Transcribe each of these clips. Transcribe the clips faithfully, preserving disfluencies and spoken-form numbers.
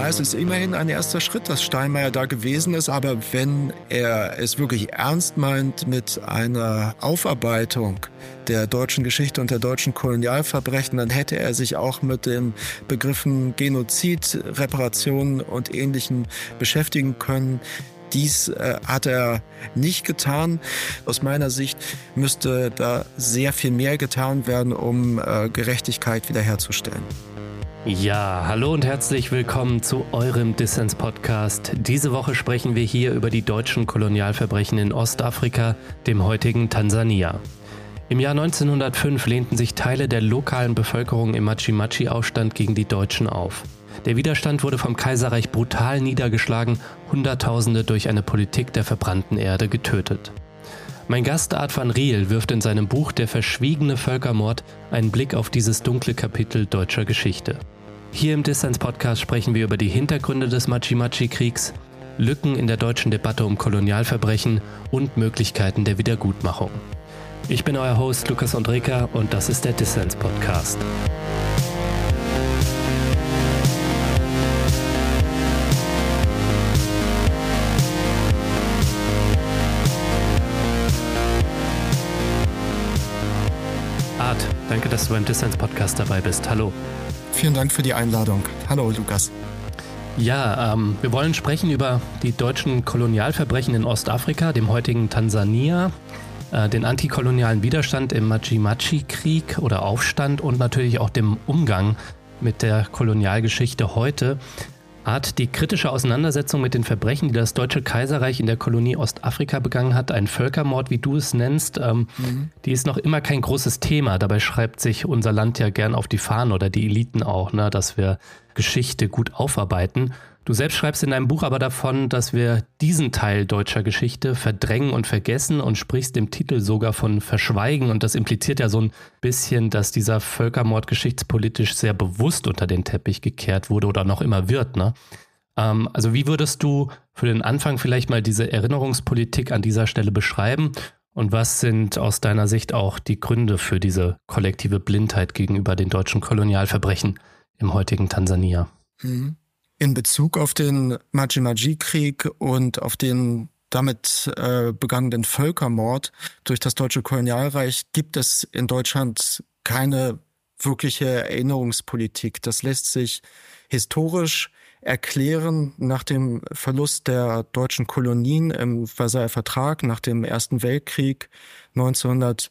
Ja, es ist immerhin ein erster Schritt, dass Steinmeier da gewesen ist. Aber wenn er es wirklich ernst meint mit einer Aufarbeitung der deutschen Geschichte und der deutschen Kolonialverbrechen, dann hätte er sich auch mit den Begriffen Genozid, Reparation und Ähnlichem beschäftigen können. Dies äh, hat er nicht getan. Aus meiner Sicht müsste da sehr viel mehr getan werden, um äh, Gerechtigkeit wiederherzustellen. Ja, hallo und herzlich willkommen zu eurem Dissens-Podcast. Diese Woche sprechen wir hier über die deutschen Kolonialverbrechen in Ostafrika, dem heutigen Tansania. Im Jahr neunzehnhundertfünf lehnten sich Teile der lokalen Bevölkerung im Machi-Machi-Aufstand gegen die Deutschen auf. Der Widerstand wurde vom Kaiserreich brutal niedergeschlagen, Hunderttausende durch eine Politik der verbrannten Erde getötet. Mein Gast Art van Riel wirft in seinem Buch Der verschwiegene Völkermord einen Blick auf dieses dunkle Kapitel deutscher Geschichte. Hier im Dissens-Podcast sprechen wir über die Hintergründe des Machi-Machi-Kriegs, Lücken in der deutschen Debatte um Kolonialverbrechen und Möglichkeiten der Wiedergutmachung. Ich bin euer Host Lukas Andreka und das ist der Dissens-Podcast. Art, danke, dass du beim Dissens-Podcast dabei bist. Hallo. Vielen Dank für die Einladung. Hallo, Lukas. Ja, ähm, wir wollen sprechen über die deutschen Kolonialverbrechen in Ostafrika, dem heutigen Tansania, äh, den antikolonialen Widerstand im Machi-Machi-Krieg oder Aufstand und natürlich auch dem Umgang mit der Kolonialgeschichte heute. Art, die kritische Auseinandersetzung mit den Verbrechen, die das Deutsche Kaiserreich in der Kolonie Ostafrika begangen hat, ein Völkermord, wie du es nennst, ähm, mhm. die ist noch immer kein großes Thema. Dabei schreibt sich unser Land ja gern auf die Fahnen oder die Eliten auch, ne, dass wir Geschichte gut aufarbeiten. Du selbst schreibst in deinem Buch aber davon, dass wir diesen Teil deutscher Geschichte verdrängen und vergessen und sprichst im Titel sogar von Verschweigen. Und das impliziert ja so ein bisschen, dass dieser Völkermord geschichtspolitisch sehr bewusst unter den Teppich gekehrt wurde oder noch immer wird, ne? Ähm, also wie würdest du für den Anfang vielleicht mal diese Erinnerungspolitik an dieser Stelle beschreiben? Und was sind aus deiner Sicht auch die Gründe für diese kollektive Blindheit gegenüber den deutschen Kolonialverbrechen im heutigen Tansania? Mhm. In Bezug auf den Machi-Machi-Krieg und auf den damit äh, begangenen Völkermord durch das deutsche Kolonialreich gibt es in Deutschland keine wirkliche Erinnerungspolitik. Das lässt sich historisch erklären nach dem Verlust der deutschen Kolonien im Versailler Vertrag, nach dem Ersten Weltkrieg neunzehnhundertneunzehn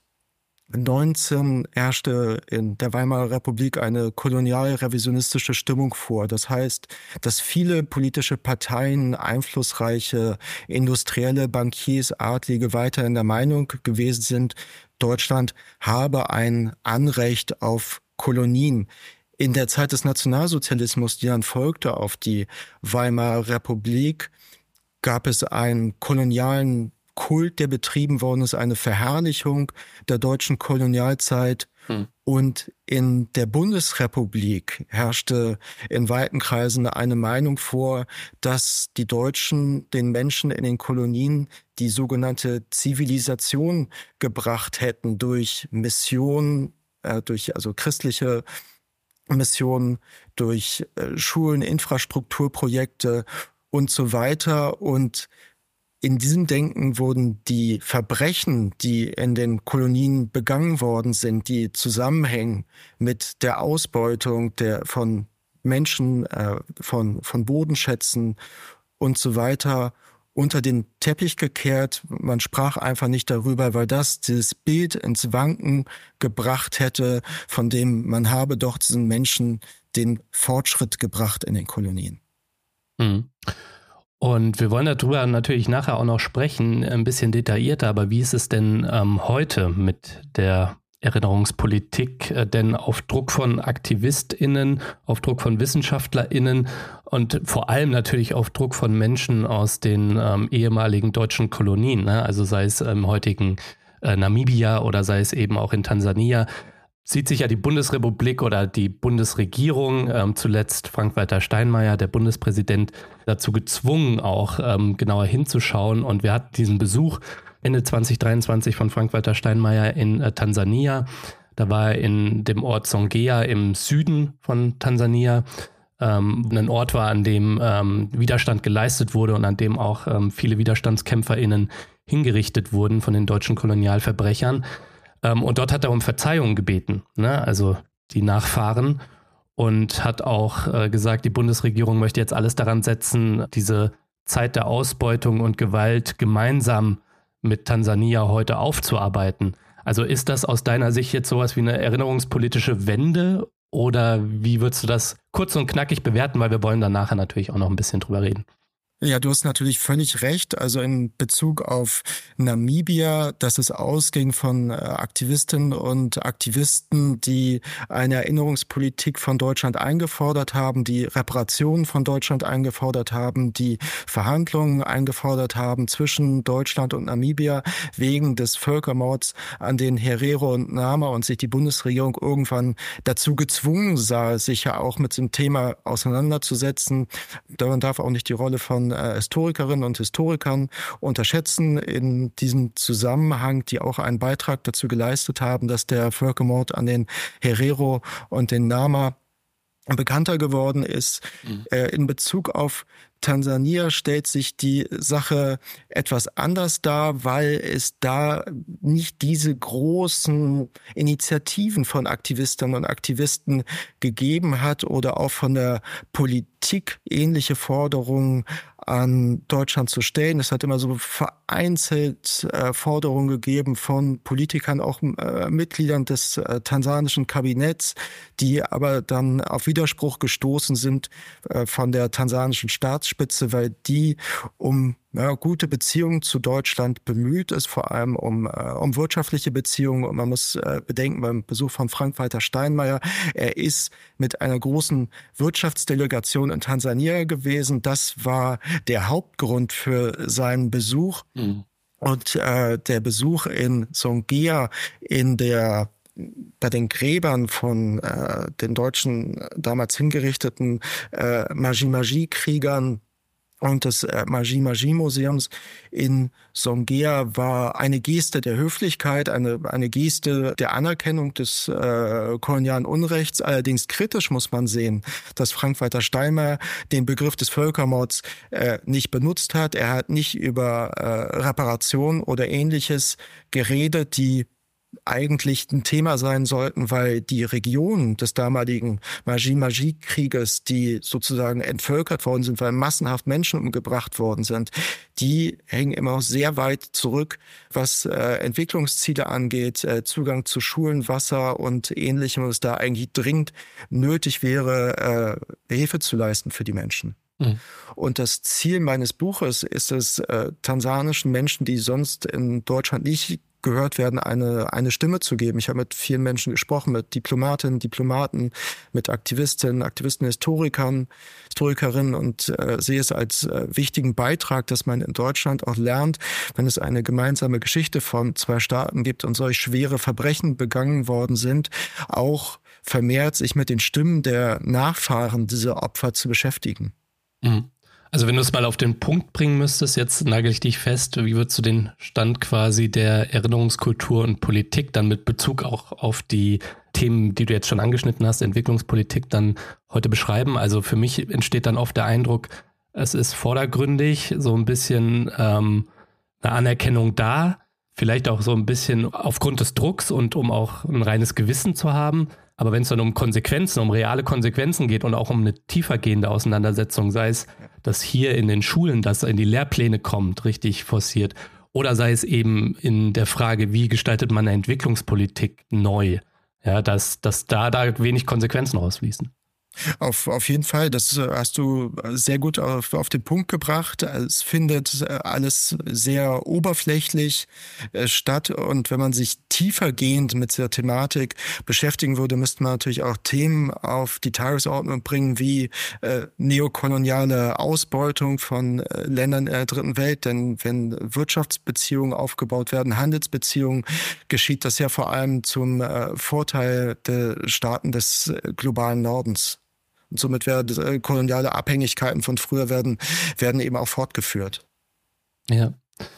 herrschte in der Weimarer Republik eine kolonialrevisionistische Stimmung vor. Das heißt, dass viele politische Parteien, einflussreiche industrielle Bankiers, Adlige weiterhin der Meinung gewesen sind, Deutschland habe ein Anrecht auf Kolonien. In der Zeit des Nationalsozialismus, die dann folgte auf die Weimarer Republik, gab es einen kolonialen Kult, der betrieben worden ist, eine Verherrlichung der deutschen Kolonialzeit. Hm. Und in der Bundesrepublik herrschte in weiten Kreisen eine Meinung vor, dass die Deutschen den Menschen in den Kolonien die sogenannte Zivilisation gebracht hätten durch Missionen, äh, durch also christliche Missionen, durch äh, Schulen, Infrastrukturprojekte und so weiter. Und in diesem Denken wurden die Verbrechen, die in den Kolonien begangen worden sind, die zusammenhängen mit der Ausbeutung der, von Menschen, äh, von, von Bodenschätzen und so weiter, unter den Teppich gekehrt. Man sprach einfach nicht darüber, weil das dieses Bild ins Wanken gebracht hätte, von dem man habe doch diesen Menschen den Fortschritt gebracht in den Kolonien. Mhm. Und wir wollen darüber natürlich nachher auch noch sprechen, ein bisschen detaillierter, aber wie ist es denn ähm, heute mit der Erinnerungspolitik, äh, denn auf Druck von AktivistInnen, auf Druck von WissenschaftlerInnen und vor allem natürlich auf Druck von Menschen aus den ähm, ehemaligen deutschen Kolonien, ne? Also sei es im heutigen äh, Namibia oder sei es eben auch in Tansania, sieht sich ja die Bundesrepublik oder die Bundesregierung, ähm, zuletzt Frank-Walter Steinmeier, der Bundespräsident, dazu gezwungen, auch ähm, genauer hinzuschauen. Und wir hatten diesen Besuch Ende zwanzig dreiundzwanzig von Frank-Walter Steinmeier in äh, Tansania. Da war er in dem Ort Songea im Süden von Tansania. ähm, ein Ort war, an dem ähm, Widerstand geleistet wurde und an dem auch ähm, viele WiderstandskämpferInnen hingerichtet wurden von den deutschen Kolonialverbrechern. Ähm, und dort hat er um Verzeihung gebeten, ne? Also die Nachfahren, und hat auch äh, gesagt, die Bundesregierung möchte jetzt alles daran setzen, diese Zeit der Ausbeutung und Gewalt gemeinsam mit Tansania heute aufzuarbeiten. Also ist das aus deiner Sicht jetzt sowas wie eine erinnerungspolitische Wende, oder wie würdest du das kurz und knackig bewerten, weil wir wollen dann nachher natürlich auch noch ein bisschen drüber reden. Ja, du hast natürlich völlig recht. Also in Bezug auf Namibia, dass es ausging von Aktivistinnen und Aktivisten, die eine Erinnerungspolitik von Deutschland eingefordert haben, die Reparationen von Deutschland eingefordert haben, die Verhandlungen eingefordert haben zwischen Deutschland und Namibia wegen des Völkermords an den Herero und Nama, und sich die Bundesregierung irgendwann dazu gezwungen sah, sich ja auch mit dem Thema auseinanderzusetzen. Man darf auch nicht die Rolle von Historikerinnen und Historikern unterschätzen in diesem Zusammenhang, die auch einen Beitrag dazu geleistet haben, dass der Völkermord an den Herero und den Nama bekannter geworden ist. Mhm. In Bezug auf Tansania stellt sich die Sache etwas anders dar, weil es da nicht diese großen Initiativen von Aktivistinnen und Aktivisten gegeben hat oder auch von der Politik ähnliche Forderungen an Deutschland zu stellen. Es hat immer so vereinzelt äh, Forderungen gegeben von Politikern, auch äh, Mitgliedern des äh, tansanischen Kabinetts, die aber dann auf Widerspruch gestoßen sind äh, von der tansanischen Staatsspitze, weil die um ja, gute Beziehungen zu Deutschland bemüht ist, vor allem um, äh, um wirtschaftliche Beziehungen. Und man muss äh, bedenken, beim Besuch von Frank-Walter Steinmeier, er ist mit einer großen Wirtschaftsdelegation in Tansania gewesen. Das war der Hauptgrund für seinen Besuch. Mhm. Und äh, der Besuch in Songea, in der bei den Gräbern von äh, den Deutschen damals hingerichteten äh, Maji-Maji-Kriegern und des äh, Maji-Maji-Museums in Songea war eine Geste der Höflichkeit, eine, eine Geste der Anerkennung des äh, kolonialen Unrechts. Allerdings kritisch muss man sehen, dass Frank-Walter Steinmeier den Begriff des Völkermords äh, nicht benutzt hat. Er hat nicht über äh, Reparation oder Ähnliches geredet, die eigentlich ein Thema sein sollten, weil die Regionen des damaligen Maji-Maji-Krieges, die sozusagen entvölkert worden sind, weil massenhaft Menschen umgebracht worden sind, die hängen immer noch sehr weit zurück, was äh, Entwicklungsziele angeht, äh, Zugang zu Schulen, Wasser und Ähnlichem, und es da eigentlich dringend nötig wäre, äh, Hilfe zu leisten für die Menschen. Mhm. Und das Ziel meines Buches ist es, äh, tansanischen Menschen, die sonst in Deutschland nicht gehört werden, eine, eine Stimme zu geben. Ich habe mit vielen Menschen gesprochen, mit Diplomatinnen, Diplomaten, mit Aktivistinnen, Aktivisten, Historikern, Historikerinnen, und äh, sehe es als äh, wichtigen Beitrag, dass man in Deutschland auch lernt, wenn es eine gemeinsame Geschichte von zwei Staaten gibt und solch schwere Verbrechen begangen worden sind, auch vermehrt sich mit den Stimmen der Nachfahren dieser Opfer zu beschäftigen. Mhm. Also wenn du es mal auf den Punkt bringen müsstest, jetzt nagel ich dich fest, wie würdest du den Stand quasi der Erinnerungskultur und Politik dann mit Bezug auch auf die Themen, die du jetzt schon angeschnitten hast, Entwicklungspolitik, dann heute beschreiben? Also für mich entsteht dann oft der Eindruck, es ist vordergründig so ein bisschen ähm, eine Anerkennung da, vielleicht auch so ein bisschen aufgrund des Drucks und um auch ein reines Gewissen zu haben. Aber wenn es dann um Konsequenzen, um reale Konsequenzen geht und auch um eine tiefergehende Auseinandersetzung, sei es, dass hier in den Schulen das in die Lehrpläne kommt, richtig forciert, oder sei es eben in der Frage, wie gestaltet man eine Entwicklungspolitik neu, ja, dass, dass da, da wenig Konsequenzen rausfließen. Auf, auf jeden Fall, das hast du sehr gut auf, auf den Punkt gebracht. Es findet alles sehr oberflächlich statt, und wenn man sich tiefergehend mit der Thematik beschäftigen würde, müsste man natürlich auch Themen auf die Tagesordnung bringen, wie äh, neokoloniale Ausbeutung von äh, Ländern in der dritten Welt. Denn wenn Wirtschaftsbeziehungen aufgebaut werden, Handelsbeziehungen, geschieht das ja vor allem zum äh, Vorteil der Staaten des äh, globalen Nordens. Und somit werden äh, koloniale Abhängigkeiten von früher werden, werden eben auch fortgeführt. Ja.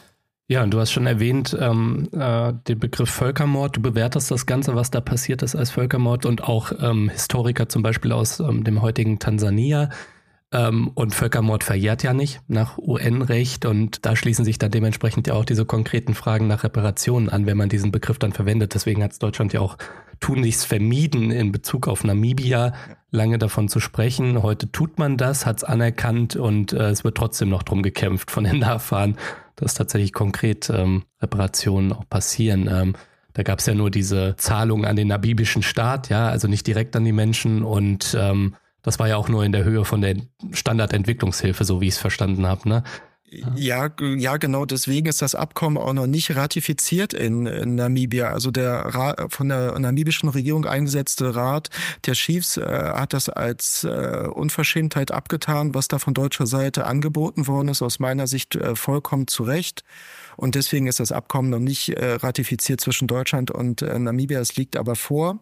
Ja, und du hast schon erwähnt, ähm, äh, den Begriff Völkermord. Du bewertest das Ganze, was da passiert ist, als Völkermord, und auch ähm, Historiker zum Beispiel aus ähm, dem heutigen Tansania. Ähm, und Völkermord verjährt ja nicht nach U N-Recht, und da schließen sich dann dementsprechend ja auch diese konkreten Fragen nach Reparationen an, wenn man diesen Begriff dann verwendet. Deswegen hat es Deutschland ja auch tunlichst vermieden, in Bezug auf Namibia lange davon zu sprechen. Heute tut man das, hat es anerkannt, und äh, es wird trotzdem noch drum gekämpft von den Nachfahren, dass tatsächlich konkret ähm, Reparationen auch passieren. Ähm, da gab es ja nur diese Zahlung an den namibischen Staat, ja, also nicht direkt an die Menschen, und ähm, das war ja auch nur in der Höhe von der Standardentwicklungshilfe, so wie ich es verstanden habe, ne? Ja, ja, genau. Deswegen ist das Abkommen auch noch nicht ratifiziert in, in Namibia. Also der Rat, von der namibischen Regierung eingesetzte Rat der Chiefs äh, hat das als äh, Unverschämtheit abgetan, was da von deutscher Seite angeboten worden ist. Aus meiner Sicht äh, vollkommen zu Recht. Und deswegen ist das Abkommen noch nicht äh, ratifiziert zwischen Deutschland und äh, Namibia. Es liegt aber vor.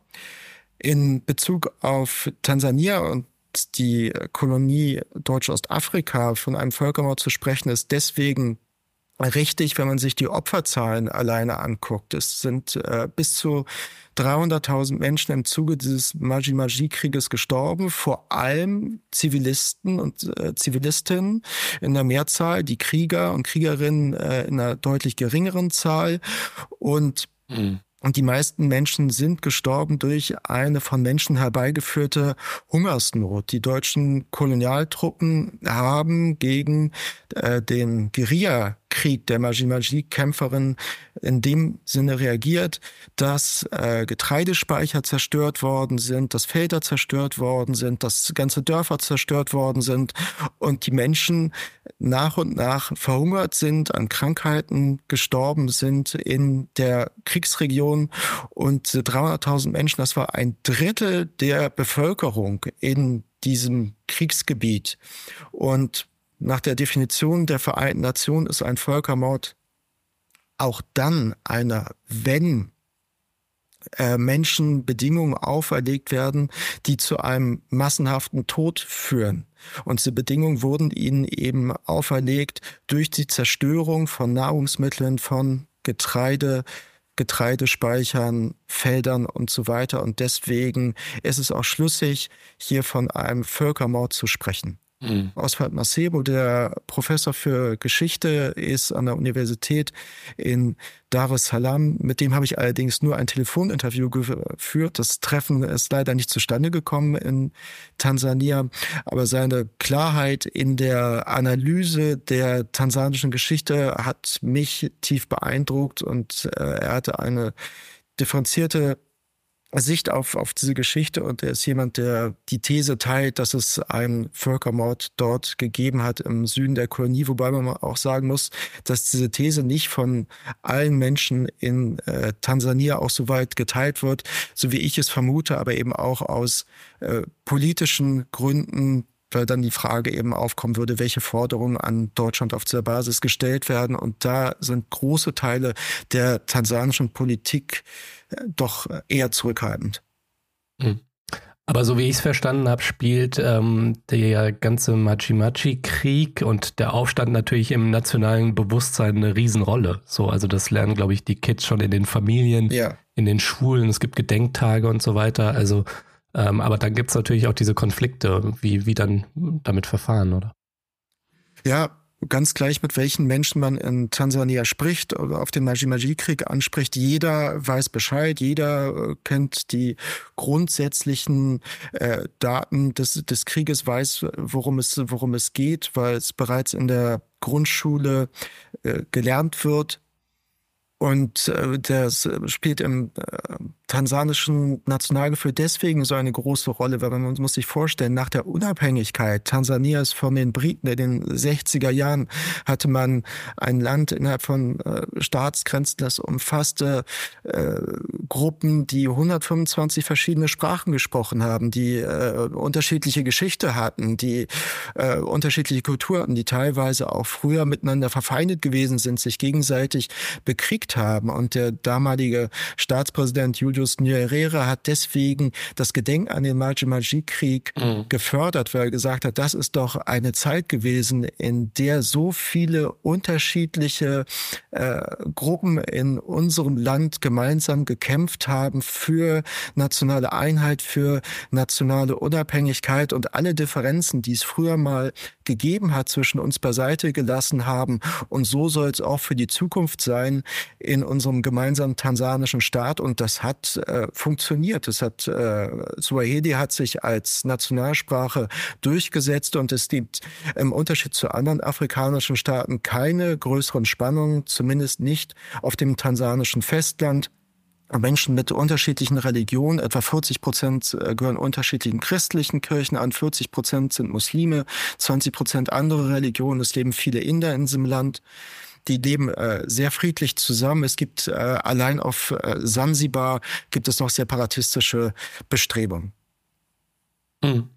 In Bezug auf Tansania und die Kolonie Deutsch-Ostafrika von einem Völkermord zu sprechen, ist deswegen richtig, wenn man sich die Opferzahlen alleine anguckt. Es sind äh, bis zu dreihunderttausend Menschen im Zuge dieses Maji-Maji-Krieges gestorben, vor allem Zivilisten und äh, Zivilistinnen in der Mehrzahl, die Krieger und Kriegerinnen äh, in einer deutlich geringeren Zahl, und mhm. Und die meisten Menschen sind gestorben durch eine von Menschen herbeigeführte Hungersnot. Die deutschen Kolonialtruppen haben gegen äh, den Guerillakrieg der Maji-Maji-Kämpferin in dem Sinne reagiert, dass äh, Getreidespeicher zerstört worden sind, dass Felder zerstört worden sind, dass ganze Dörfer zerstört worden sind und die Menschen nach und nach verhungert sind, an Krankheiten gestorben sind in der Kriegsregion. Und dreihunderttausend Menschen, das war ein Drittel der Bevölkerung in diesem Kriegsgebiet. Und nach der Definition der Vereinten Nationen ist ein Völkermord auch dann einer, wenn äh, Menschen Bedingungen auferlegt werden, die zu einem massenhaften Tod führen. Und diese Bedingungen wurden ihnen eben auferlegt durch die Zerstörung von Nahrungsmitteln, von Getreide, Getreidespeichern, Feldern und so weiter. Und deswegen ist es auch schlüssig, hier von einem Völkermord zu sprechen. Mhm. Oswald Massebo, der Professor für Geschichte ist an der Universität in Dar es Salaam. Mit dem habe ich allerdings nur ein Telefoninterview geführt. Das Treffen ist leider nicht zustande gekommen in Tansania. Aber seine Klarheit in der Analyse der tansanischen Geschichte hat mich tief beeindruckt, und äh, er hatte eine differenzierte Sicht auf, auf diese Geschichte, und er ist jemand, der die These teilt, dass es einen Völkermord dort gegeben hat im Süden der Kolonie, wobei man auch sagen muss, dass diese These nicht von allen Menschen in äh, Tansania auch so weit geteilt wird, so wie ich es vermute, aber eben auch aus äh, politischen Gründen, weil dann die Frage eben aufkommen würde, welche Forderungen an Deutschland auf dieser Basis gestellt werden. Und da sind große Teile der tansanischen Politik doch eher zurückhaltend. Aber so wie ich es verstanden habe, spielt ähm, der ganze Maji-Maji-Krieg und der Aufstand natürlich im nationalen Bewusstsein eine Riesenrolle. So, also das lernen, glaube ich, die Kids schon in den Familien, ja, in den Schulen. Es gibt Gedenktage und so weiter. Also Ähm, aber dann gibt es natürlich auch diese Konflikte, wie, wie dann damit verfahren, oder? Ja, ganz gleich, mit welchen Menschen man in Tansania spricht oder auf den Maji-Maji-Krieg anspricht. Jeder weiß Bescheid, jeder äh, kennt die grundsätzlichen äh, Daten des, des Krieges, weiß, worum es, worum es geht, weil es bereits in der Grundschule äh, gelernt wird. Und äh, das spielt im äh, tansanischen Nationalgefühl deswegen so eine große Rolle, weil man muss sich vorstellen, nach der Unabhängigkeit Tansanias von den Briten in den sechziger Jahren hatte man ein Land innerhalb von äh, Staatsgrenzen, das umfasste äh, Gruppen, die hundertfünfundzwanzig verschiedene Sprachen gesprochen haben, die äh, unterschiedliche Geschichte hatten, die äh, unterschiedliche Kultur hatten, die teilweise auch früher miteinander verfeindet gewesen sind, sich gegenseitig bekriegt haben. Und der damalige Staatspräsident Julius Julius Nyerere hat deswegen das Gedenken an den Maji-Maji-Krieg mhm. gefördert, weil er gesagt hat, das ist doch eine Zeit gewesen, in der so viele unterschiedliche äh, Gruppen in unserem Land gemeinsam gekämpft haben für nationale Einheit, für nationale Unabhängigkeit und alle Differenzen, die es früher mal gegeben hat, zwischen uns beiseite gelassen haben. Und so soll es auch für die Zukunft sein in unserem gemeinsamen tansanischen Staat. Und das hat äh, funktioniert. Es hat, äh, Swahili hat sich als Nationalsprache durchgesetzt und es gibt im Unterschied zu anderen afrikanischen Staaten keine größeren Spannungen, zumindest nicht auf dem tansanischen Festland. Menschen mit unterschiedlichen Religionen, etwa vierzig Prozent gehören unterschiedlichen christlichen Kirchen an, vierzig Prozent sind Muslime, zwanzig Prozent andere Religionen. Es leben viele Inder in diesem Land. Die leben äh, sehr friedlich zusammen. Es gibt äh, allein auf äh, Sansibar gibt es noch separatistische Bestrebungen. Mhm.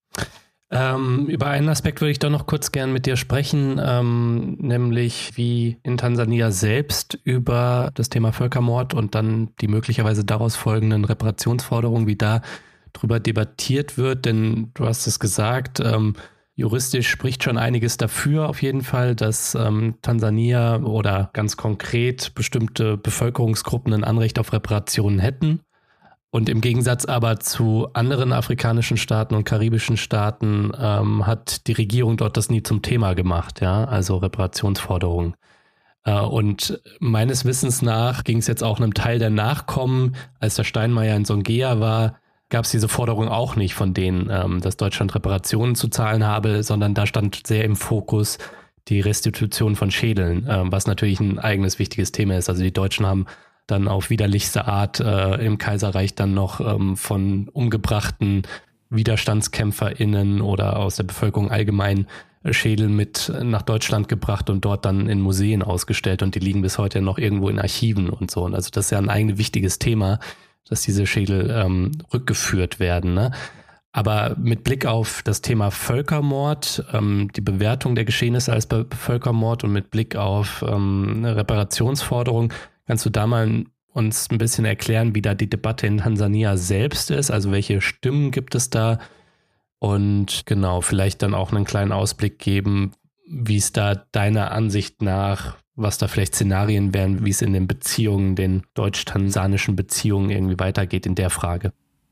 Ähm, über einen Aspekt würde ich doch noch kurz gern mit dir sprechen, ähm, nämlich wie in Tansania selbst über das Thema Völkermord und dann die möglicherweise daraus folgenden Reparationsforderungen, wie da drüber debattiert wird. Denn du hast es gesagt, ähm, juristisch spricht schon einiges dafür auf jeden Fall, dass ähm, Tansania oder ganz konkret bestimmte Bevölkerungsgruppen ein Anrecht auf Reparationen hätten. Und im Gegensatz aber zu anderen afrikanischen Staaten und karibischen Staaten ähm, hat die Regierung dort das nie zum Thema gemacht, ja, also Reparationsforderungen. Äh, und meines Wissens nach ging es jetzt auch einem Teil der Nachkommen, als der Steinmeier in Songea war, gab es diese Forderung auch nicht von denen, ähm, dass Deutschland Reparationen zu zahlen habe, sondern da stand sehr im Fokus die Restitution von Schädeln, äh, was natürlich ein eigenes wichtiges Thema ist. Also die Deutschen haben dann auf widerlichste Art äh, im Kaiserreich dann noch ähm, von umgebrachten WiderstandskämpferInnen oder aus der Bevölkerung allgemein äh, Schädel mit nach Deutschland gebracht und dort dann in Museen ausgestellt und die liegen bis heute noch irgendwo in Archiven und so. Und also das ist ja ein eigenes wichtiges Thema, dass diese Schädel ähm, rückgeführt werden, ne? Aber mit Blick auf das Thema Völkermord, ähm, die Bewertung der Geschehnisse als Be- Völkermord und mit Blick auf ähm, eine Reparationsforderung, kannst du da mal uns ein bisschen erklären, wie da die Debatte in Tansania selbst ist? Also welche Stimmen gibt es da? Und genau, vielleicht dann auch einen kleinen Ausblick geben, wie es da deiner Ansicht nach, was da vielleicht Szenarien wären, wie es in den Beziehungen, den deutsch-tansanischen Beziehungen irgendwie weitergeht in der Frage.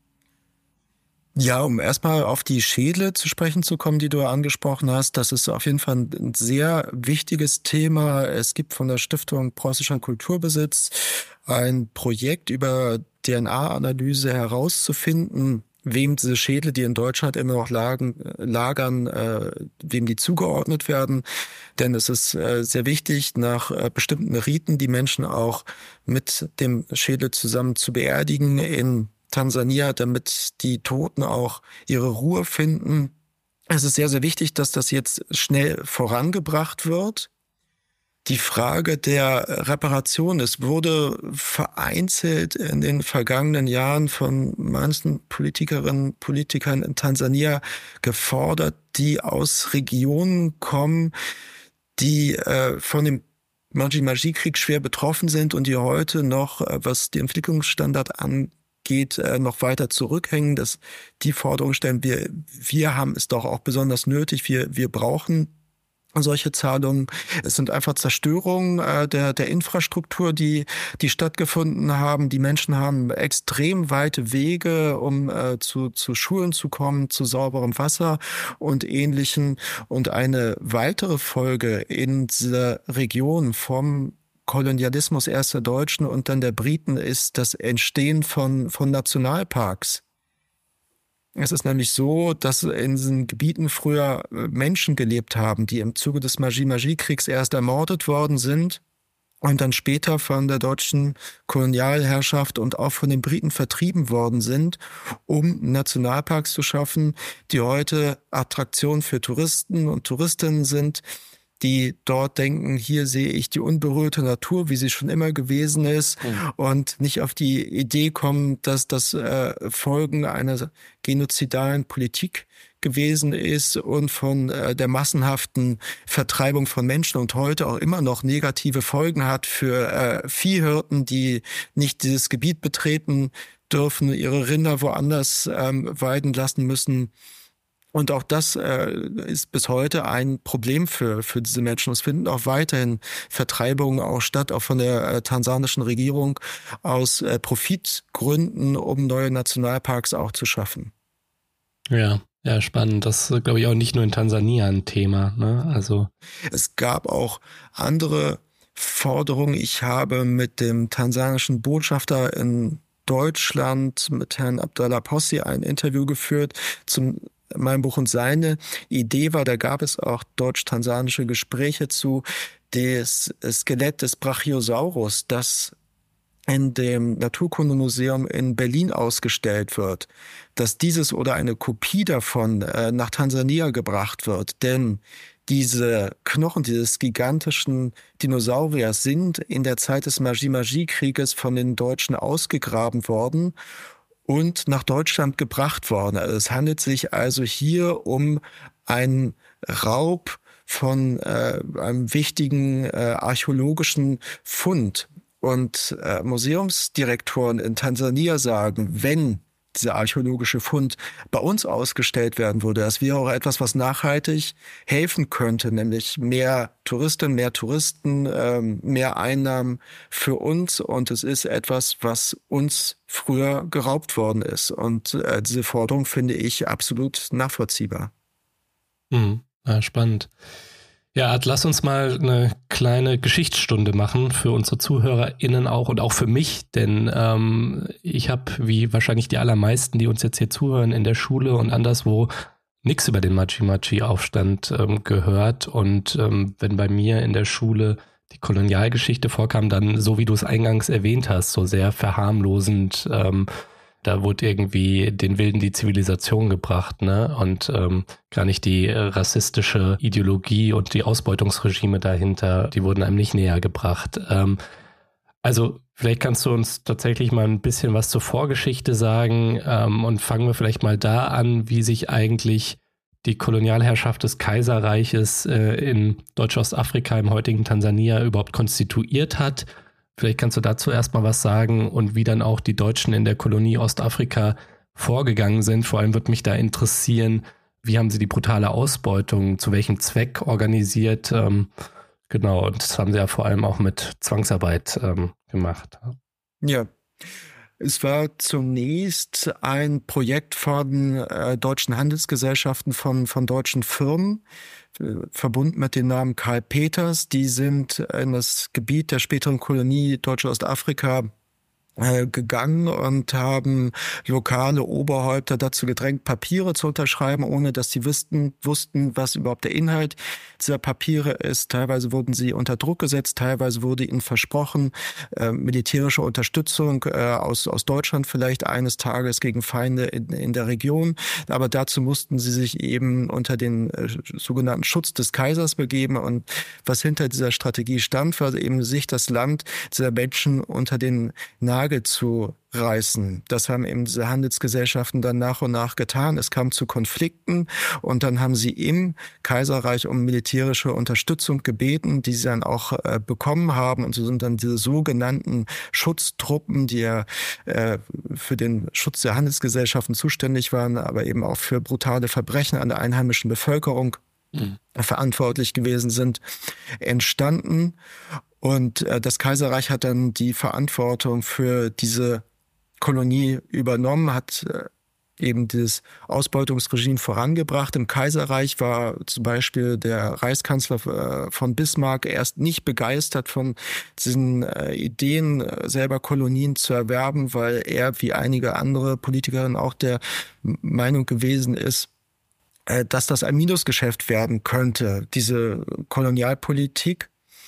Ja, um erstmal auf die Schädel zu sprechen zu kommen, die du angesprochen hast, das ist auf jeden Fall ein sehr wichtiges Thema. Es gibt von der Stiftung Preußischer Kulturbesitz ein Projekt über D N A-Analyse herauszufinden, wem diese Schädel, die in Deutschland immer noch lagen, lagern, äh, wem die zugeordnet werden. Denn es ist äh, sehr wichtig, nach äh, bestimmten Riten die Menschen auch mit dem Schädel zusammen zu beerdigen in Tansania, damit die Toten auch ihre Ruhe finden. Es ist sehr, sehr wichtig, dass das jetzt schnell vorangebracht wird. Die Frage der Reparation, es wurde vereinzelt in den vergangenen Jahren von manchen Politikerinnen, Politikern in Tansania gefordert, die aus Regionen kommen, die äh, von dem Maji-Maji-Krieg schwer betroffen sind und die heute noch, äh, was den Entwicklungsstandard angeht, geht äh, noch weiter zurückhängen, dass die Forderung stellen, wir wir haben es doch auch besonders nötig, wir wir brauchen solche Zahlungen. Es sind einfach Zerstörungen äh, der der Infrastruktur, die die stattgefunden haben. Die Menschen haben extrem weite Wege, um äh, zu zu Schulen zu kommen, zu sauberem Wasser und Ähnlichem. Und eine weitere Folge in dieser Region vom Kolonialismus erst der Deutschen und dann der Briten ist das Entstehen von, von Nationalparks. Es ist nämlich so, dass in diesen Gebieten früher Menschen gelebt haben, die im Zuge des Maji-Maji-Kriegs erst ermordet worden sind und dann später von der deutschen Kolonialherrschaft und auch von den Briten vertrieben worden sind, um Nationalparks zu schaffen, die heute Attraktion für Touristen und Touristinnen sind, die dort denken, hier sehe ich die unberührte Natur, wie sie schon immer gewesen ist, mhm. und nicht auf die Idee kommen, dass das äh, Folgen einer genozidalen Politik gewesen ist und von äh, der massenhaften Vertreibung von Menschen und heute auch immer noch negative Folgen hat für äh, Viehhirten, die nicht dieses Gebiet betreten dürfen, ihre Rinder woanders ähm, weiden lassen müssen. Und auch das äh, ist bis heute ein Problem für für diese Menschen. Es finden auch weiterhin Vertreibungen auch statt, auch von der äh, tansanischen Regierung aus äh, Profitgründen, um neue Nationalparks auch zu schaffen. Ja, ja, spannend. Das ist, glaube ich, auch nicht nur in Tansania ein Thema, ne? Also es gab auch andere Forderungen. Ich habe mit dem tansanischen Botschafter in Deutschland, mit Herrn Abdallah Possi, ein Interview geführt zum meinem Buch, und seine Idee war, da gab es auch deutsch-tansanische Gespräche zu, das Skelett des Brachiosaurus, das in dem Naturkundemuseum in Berlin ausgestellt wird, dass dieses oder eine Kopie davon äh, nach Tansania gebracht wird. Denn diese Knochen dieses gigantischen Dinosauriers sind in der Zeit des Maji-Maji-Krieges von den Deutschen ausgegraben worden und nach Deutschland gebracht worden. Also es handelt sich also hier um einen Raub von äh, einem wichtigen äh, archäologischen Fund. Und äh, Museumsdirektoren in Tansania sagen, wenn dieser archäologische Fund bei uns ausgestellt werden würde, das wäre auch etwas, was nachhaltig helfen könnte, nämlich mehr Touristinnen, mehr Touristen, ähm, mehr Einnahmen für uns. Und es ist etwas, was uns früher geraubt worden ist. Und äh, diese Forderung finde ich absolut nachvollziehbar. Mhm. Ja, spannend. Ja, Art, lass uns mal eine kleine Geschichtsstunde machen für unsere ZuhörerInnen auch und auch für mich, denn ähm, ich habe, wie wahrscheinlich die allermeisten, die uns jetzt hier zuhören, in der Schule und anderswo nichts über den Maji-Maji-Aufstand ähm, gehört, und ähm, wenn bei mir in der Schule die Kolonialgeschichte vorkam, dann, so wie du es eingangs erwähnt hast, so sehr verharmlosend, ähm, da wurde irgendwie den Wilden die Zivilisation gebracht, ne? Und ähm, gar nicht die äh, rassistische Ideologie und die Ausbeutungsregime dahinter, die wurden einem nicht näher gebracht. Ähm, also vielleicht kannst du uns tatsächlich mal ein bisschen was zur Vorgeschichte sagen, ähm, und fangen wir vielleicht mal da an, wie sich eigentlich die Kolonialherrschaft des Kaiserreiches äh, in Deutsch-Ostafrika, im heutigen Tansania, überhaupt konstituiert hat. Vielleicht kannst du dazu erstmal was sagen und wie dann auch die Deutschen in der Kolonie Ostafrika vorgegangen sind. Vor allem würde mich da interessieren, wie haben sie die brutale Ausbeutung, zu welchem Zweck organisiert? Ähm, genau, und das haben sie ja vor allem auch mit Zwangsarbeit ähm, gemacht. Ja, es war zunächst ein Projekt von äh, deutschen Handelsgesellschaften, von, von deutschen Firmen, verbunden mit dem Namen Karl Peters. Die sind in das Gebiet der späteren Kolonie Deutsch-Ostafrika äh, gegangen und haben lokale Oberhäupter dazu gedrängt, Papiere zu unterschreiben, ohne dass sie wussten, wussten, was überhaupt der Inhalt dieser Papiere ist. Teilweise wurden sie unter Druck gesetzt, teilweise wurde ihnen versprochen, äh, militärische Unterstützung äh, aus, aus Deutschland vielleicht eines Tages gegen Feinde in, in der Region. Aber dazu mussten sie sich eben unter den äh, sogenannten Schutz des Kaisers begeben. Und was hinter dieser Strategie stand, war eben, sich das Land dieser Menschen unter den Nagel zu reißen. Das haben eben diese Handelsgesellschaften dann nach und nach getan. Es kam zu Konflikten und dann haben sie im Kaiserreich um militärische Unterstützung gebeten, die sie dann auch äh, bekommen haben. Und so sind dann diese sogenannten Schutztruppen, die ja äh, für den Schutz der Handelsgesellschaften zuständig waren, aber eben auch für brutale Verbrechen an der einheimischen Bevölkerung mhm. verantwortlich gewesen sind, entstanden. Und äh, das Kaiserreich hat dann die Verantwortung für diese Kolonie übernommen, hat äh, eben dieses Ausbeutungsregime vorangebracht. Im Kaiserreich war zum Beispiel der Reichskanzler äh, von Bismarck erst nicht begeistert von diesen äh, Ideen, äh, selber Kolonien zu erwerben, weil er, wie einige andere Politikerinnen, auch der Meinung gewesen ist, äh, dass das ein Minusgeschäft werden könnte, diese Kolonialpolitik.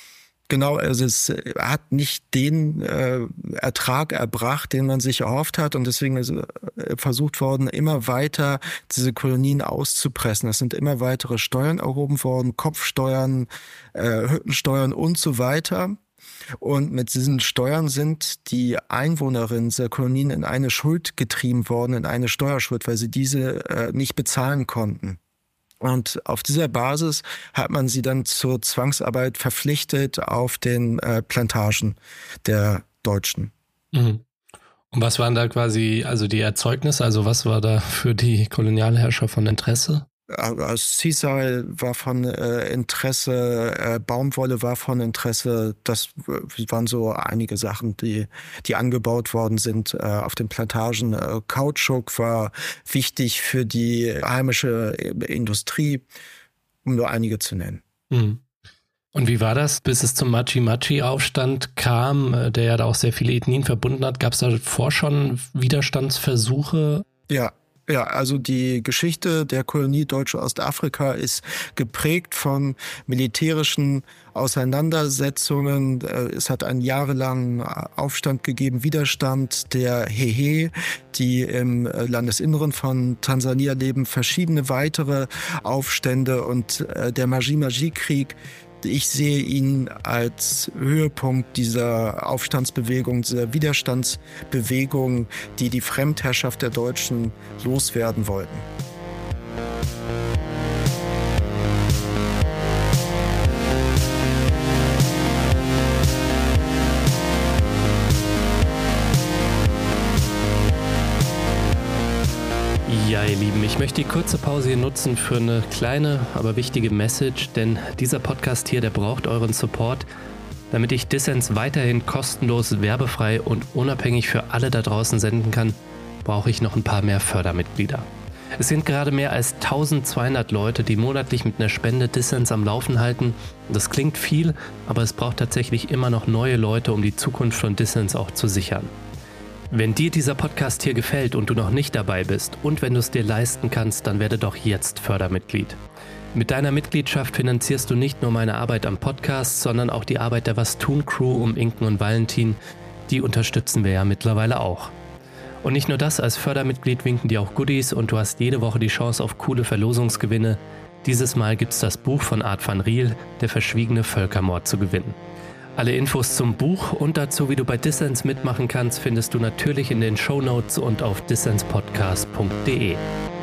Genau, also es hat nicht den äh, Ertrag erbracht, den man sich erhofft hat, und deswegen ist äh, versucht worden, immer weiter diese Kolonien auszupressen. Es sind immer weitere Steuern erhoben worden, Kopfsteuern, äh, Hüttensteuern und so weiter. Und mit diesen Steuern sind die Einwohnerinnen der Kolonien in eine Schuld getrieben worden, in eine Steuerschuld, weil sie diese äh, nicht bezahlen konnten. Und auf dieser Basis hat man sie dann zur Zwangsarbeit verpflichtet auf den äh, Plantagen der Deutschen. Mhm. Und was waren da quasi also die Erzeugnisse? Also was war da für die Kolonialherrscher von Interesse? Sisal war von äh, Interesse, äh, Baumwolle war von Interesse. Das waren so einige Sachen, die, die angebaut worden sind äh, auf den Plantagen. Äh, Kautschuk war wichtig für die heimische Industrie, um nur einige zu nennen. Mhm. Und wie war das, bis es zum Machi-Machi-Aufstand kam, der ja da auch sehr viele Ethnien verbunden hat? Gab es davor schon Widerstandsversuche? Ja. Ja, also die Geschichte der Kolonie Deutsche Ostafrika ist geprägt von militärischen Auseinandersetzungen. Es hat einen jahrelangen Aufstand gegeben, Widerstand der Hehe, die im Landesinneren von Tansania leben, verschiedene weitere Aufstände und der Maji-Maji-Krieg. Ich sehe ihn als Höhepunkt dieser Aufstandsbewegung, dieser Widerstandsbewegung, die die Fremdherrschaft der Deutschen loswerden wollten. Ja, ihr Lieben, ich möchte die kurze Pause hier nutzen für eine kleine, aber wichtige Message, denn dieser Podcast hier, der braucht euren Support, damit ich Dissens weiterhin kostenlos, werbefrei und unabhängig für alle da draußen senden kann, brauche ich noch ein paar mehr Fördermitglieder. Es sind gerade mehr als eintausendzweihundert Leute, die monatlich mit einer Spende Dissens am Laufen halten. Das klingt viel, aber es braucht tatsächlich immer noch neue Leute, um die Zukunft von Dissens auch zu sichern. Wenn dir dieser Podcast hier gefällt und du noch nicht dabei bist und wenn du es dir leisten kannst, dann werde doch jetzt Fördermitglied. Mit deiner Mitgliedschaft finanzierst du nicht nur meine Arbeit am Podcast, sondern auch die Arbeit der Was tun Crew um Inken und Valentin. Die unterstützen wir ja mittlerweile auch. Und nicht nur das, als Fördermitglied winken dir auch Goodies und du hast jede Woche die Chance auf coole Verlosungsgewinne. Dieses Mal gibt's das Buch von Art van Riel, Der verschwiegene Völkermord, zu gewinnen. Alle Infos zum Buch und dazu, wie du bei Dissens mitmachen kannst, findest du natürlich in den Shownotes und auf dissenspodcast punkt de.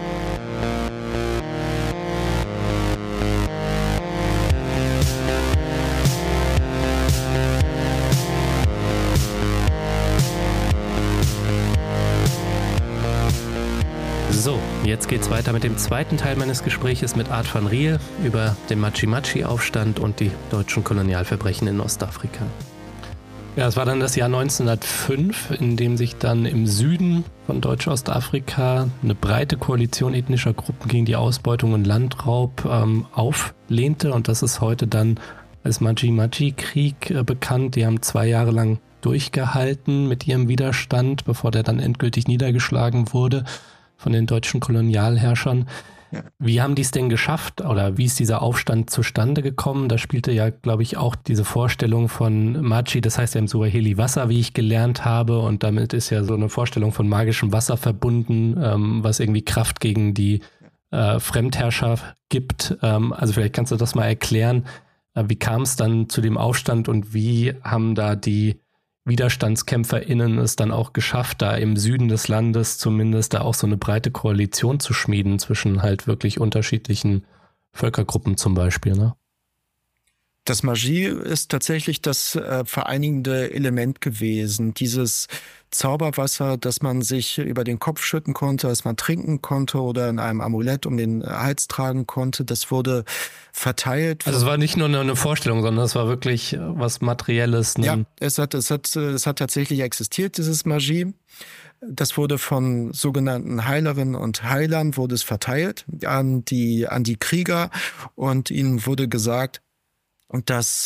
So, jetzt geht's weiter mit dem zweiten Teil meines Gespräches mit Art van Riel über den Machi-Machi-Aufstand und die deutschen Kolonialverbrechen in Ostafrika. Ja, es war dann das Jahr neunzehnhundertfünf, in dem sich dann im Süden von Deutsch-Ostafrika eine breite Koalition ethnischer Gruppen gegen die Ausbeutung und Landraub ähm, auflehnte. Und das ist heute dann als Maji-Maji-Krieg äh, bekannt. Die haben zwei Jahre lang durchgehalten mit ihrem Widerstand, bevor der dann endgültig niedergeschlagen wurde von den deutschen Kolonialherrschern. Ja. Wie haben die es denn geschafft oder wie ist dieser Aufstand zustande gekommen? Da spielte ja, glaube ich, auch diese Vorstellung von Maji, das heißt ja im Suaheli Wasser, wie ich gelernt habe, und damit ist ja so eine Vorstellung von magischem Wasser verbunden, ähm, was irgendwie Kraft gegen die äh, Fremdherrscher gibt. Ähm, also vielleicht kannst du das mal erklären, äh, wie kam es dann zu dem Aufstand und wie haben da die WiderstandskämpferInnen es dann auch geschafft, da im Süden des Landes zumindest da auch so eine breite Koalition zu schmieden zwischen halt wirklich unterschiedlichen Völkergruppen zum Beispiel, ne? Das Maji ist tatsächlich das äh, vereinigende Element gewesen. Dieses Zauberwasser, das man sich über den Kopf schütten konnte, das man trinken konnte oder in einem Amulett um den Hals tragen konnte, das wurde verteilt. Also es war nicht nur eine Vorstellung, sondern es war wirklich was Materielles. Ja, es hat, es hat, es hat tatsächlich existiert, dieses Maji. Das wurde von sogenannten Heilerinnen und Heilern wurde es verteilt an die, an die Krieger, und ihnen wurde gesagt, dass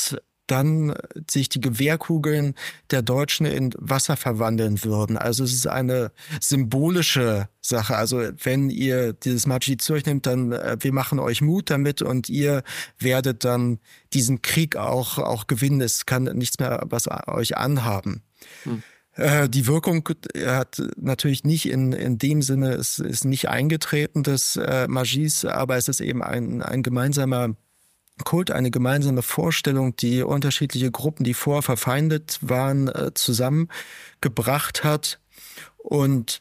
dann sich die Gewehrkugeln der Deutschen in Wasser verwandeln würden. Also es ist eine symbolische Sache. Also wenn ihr dieses Maji zu euch nehmt, dann äh, wir machen euch Mut damit und ihr werdet dann diesen Krieg auch, auch gewinnen. Es kann nichts mehr was euch anhaben. Hm. Äh, die Wirkung hat natürlich nicht in, in dem Sinne, es ist nicht eingetreten des äh, Majis, aber es ist eben ein, ein gemeinsamer Kult, eine gemeinsame Vorstellung, die unterschiedliche Gruppen, die vorher verfeindet waren, zusammengebracht hat. Und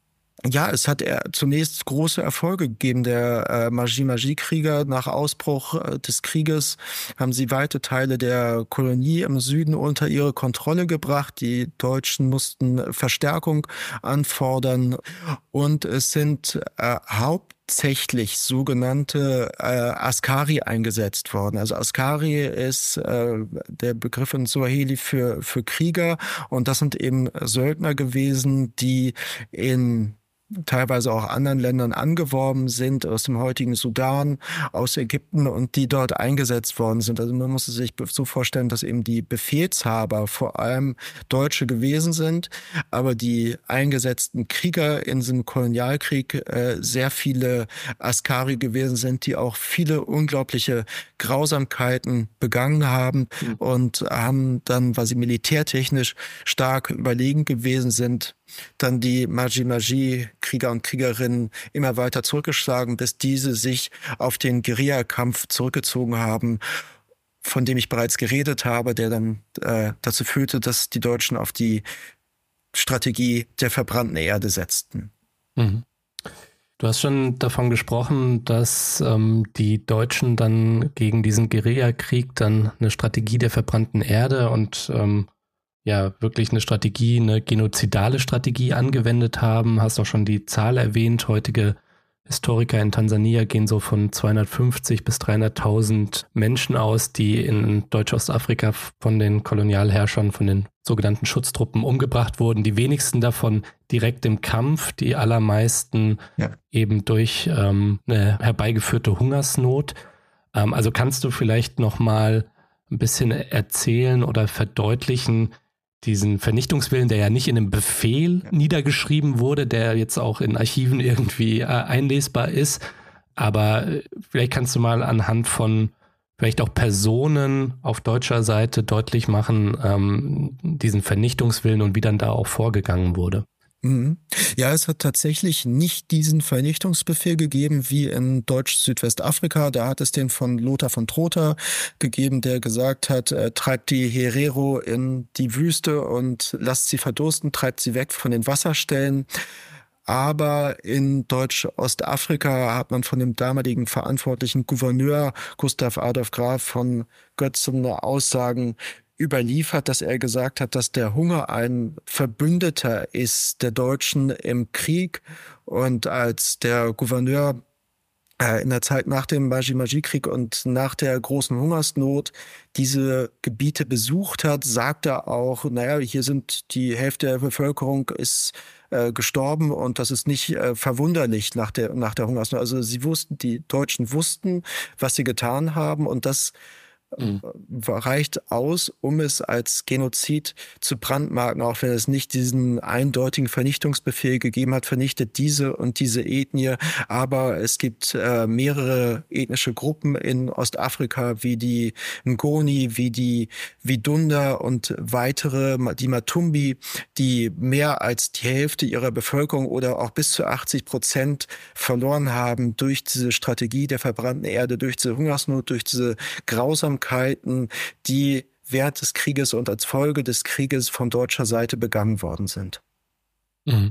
ja, es hat er zunächst große Erfolge gegeben. Der äh, Maji-Maji-Krieger, nach Ausbruch äh, des Krieges haben sie weite Teile der Kolonie im Süden unter ihre Kontrolle gebracht. Die Deutschen mussten Verstärkung anfordern. Und es sind äh, hauptsächlich sogenannte äh, Askari eingesetzt worden. Also Askari ist äh, der Begriff in Swahili für, für Krieger. Und das sind eben Söldner gewesen, die in teilweise auch anderen Ländern angeworben sind, aus dem heutigen Sudan, aus Ägypten und die dort eingesetzt worden sind. Also man muss sich so vorstellen, dass eben die Befehlshaber vor allem Deutsche gewesen sind, aber die eingesetzten Krieger in diesem Kolonialkrieg äh, sehr viele Askari gewesen sind, die auch viele unglaubliche Grausamkeiten begangen haben mhm. und haben dann, weil sie militärtechnisch stark überlegen gewesen sind, dann die Maji-Maji-Krieger und Kriegerinnen immer weiter zurückgeschlagen, bis diese sich auf den Guerillakampf zurückgezogen haben, von dem ich bereits geredet habe, der dann äh, dazu führte, dass die Deutschen auf die Strategie der verbrannten Erde setzten. Mhm. Du hast schon davon gesprochen, dass ähm, die Deutschen dann gegen diesen Guerillakrieg dann eine Strategie der verbrannten Erde und ähm, ja, wirklich eine Strategie, eine genozidale Strategie angewendet haben. Hast auch schon die Zahl erwähnt. Heutige Historiker in Tansania gehen so von zweihundertfünfzig bis dreihunderttausend Menschen aus, die in Deutsch-Ostafrika von den Kolonialherrschern, von den sogenannten Schutztruppen umgebracht wurden. Die wenigsten davon direkt im Kampf, die allermeisten ja. eben durch ähm, eine herbeigeführte Hungersnot. Ähm, also kannst du vielleicht noch mal ein bisschen erzählen oder verdeutlichen, diesen Vernichtungswillen, der ja nicht in einem Befehl ja. niedergeschrieben wurde, der jetzt auch in Archiven irgendwie äh, einlesbar ist. Aber vielleicht kannst du mal anhand von vielleicht auch Personen auf deutscher Seite deutlich machen, ähm, diesen Vernichtungswillen und wie dann da auch vorgegangen wurde. Ja, es hat tatsächlich nicht diesen Vernichtungsbefehl gegeben wie in Deutsch-Südwestafrika. Da hat es den von Lothar von Trotha gegeben, der gesagt hat, äh, treibt die Herero in die Wüste und lasst sie verdursten, treibt sie weg von den Wasserstellen. Aber in Deutsch-Ostafrika hat man von dem damaligen verantwortlichen Gouverneur Gustav Adolf Graf von Goetzen Aussagen überliefert, dass er gesagt hat, dass der Hunger ein Verbündeter ist der Deutschen im Krieg. Und als der Gouverneur äh, in der Zeit nach dem Maji-Maji-Krieg und nach der großen Hungersnot diese Gebiete besucht hat, sagt er auch, naja, hier sind die Hälfte der Bevölkerung ist äh, gestorben und das ist nicht äh, verwunderlich nach der, nach der Hungersnot. Also sie wussten, die Deutschen wussten, was sie getan haben und das Mhm. reicht aus, um es als Genozid zu brandmarken, auch wenn es nicht diesen eindeutigen Vernichtungsbefehl gegeben hat, vernichtet diese und diese Ethnie. Aber es gibt äh, mehrere ethnische Gruppen in Ostafrika, wie die Ngoni, wie die Widunda und weitere, die Matumbi, die mehr als die Hälfte ihrer Bevölkerung oder auch bis zu achtzig Prozent verloren haben durch diese Strategie der verbrannten Erde, durch diese Hungersnot, durch diese Grausamkeit, die während des Krieges und als Folge des Krieges von deutscher Seite begangen worden sind. Mhm.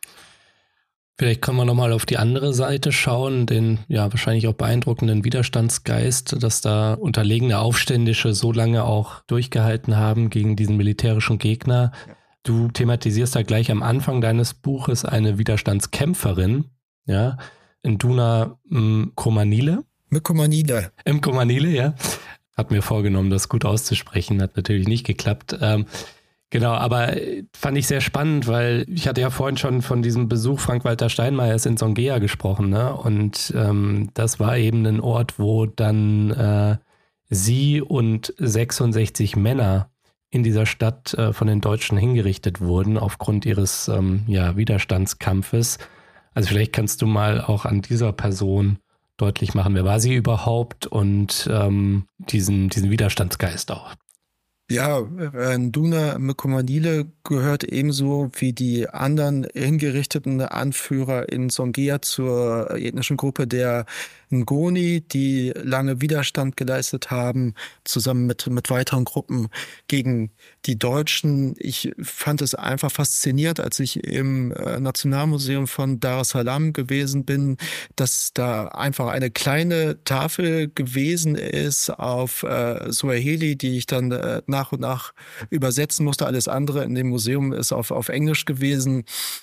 Vielleicht können wir nochmal auf die andere Seite schauen, den ja wahrscheinlich auch beeindruckenden Widerstandsgeist, dass da unterlegene Aufständische so lange auch durchgehalten haben gegen diesen militärischen Gegner. Ja. Du thematisierst da gleich am Anfang deines Buches eine Widerstandskämpferin, ja, Nduna Mkomanile. Mkomanile. Mkomanile, ja. Hat mir vorgenommen, das gut auszusprechen, hat natürlich nicht geklappt. Ähm, genau, aber fand ich sehr spannend, weil ich hatte ja vorhin schon von diesem Besuch Frank-Walter Steinmeiers in Songea gesprochen, ne? Und ähm, das war eben ein Ort, wo dann äh, sie und sechsundsechzig Männer in dieser Stadt äh, von den Deutschen hingerichtet wurden aufgrund ihres ähm, ja, Widerstandskampfes. Also vielleicht kannst du mal auch an dieser Person deutlich machen, wer war sie überhaupt und ähm, diesen, diesen Widerstandsgeist auch. Ja, Nduna Mqomanile gehört ebenso wie die anderen hingerichteten Anführer in Songea zur ethnischen Gruppe der Ngoni, die lange Widerstand geleistet haben, zusammen mit, mit weiteren Gruppen gegen die Deutschen. Ich fand es einfach faszinierend, als ich im Nationalmuseum von Dar es Salaam gewesen bin, dass da einfach eine kleine Tafel gewesen ist auf äh, Swahili, die ich dann äh, nach und nach übersetzen musste. Alles andere in dem Museum ist auf, auf Englisch gewesen,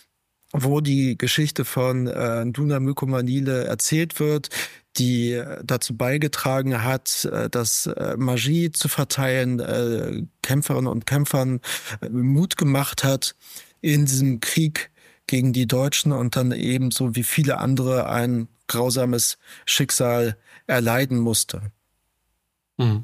wo die Geschichte von äh, Nduna Mqomanile erzählt wird, die dazu beigetragen hat, äh, das äh, Magie zu verteilen, äh, Kämpferinnen und Kämpfern äh, Mut gemacht hat in diesem Krieg gegen die Deutschen und dann ebenso wie viele andere ein grausames Schicksal erleiden musste. Mhm.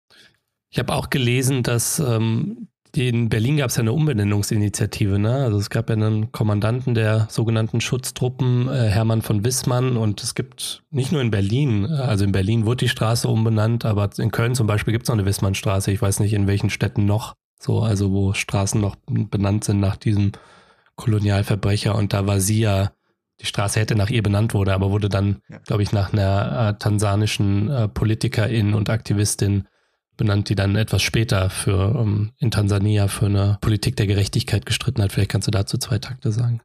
Ich habe auch gelesen, dass ähm, in Berlin gab es ja eine Umbenennungsinitiative, ne? Also es gab ja einen Kommandanten der sogenannten Schutztruppen, äh, Hermann von Wissmann, und es gibt nicht nur in Berlin, also in Berlin wurde die Straße umbenannt, aber in Köln zum Beispiel gibt es noch eine Wissmannstraße. Ich weiß nicht, in welchen Städten noch, so, also wo Straßen noch benannt sind nach diesem Kolonialverbrecher, und da war sie ja, die Straße hätte nach ihr benannt wurde, aber wurde dann, ja. glaube ich, nach einer äh, tansanischen äh, Politikerin und Aktivistin benannt, die dann etwas später für um, in Tansania für eine Politik der Gerechtigkeit gestritten hat. Vielleicht kannst du dazu zwei Takte sagen.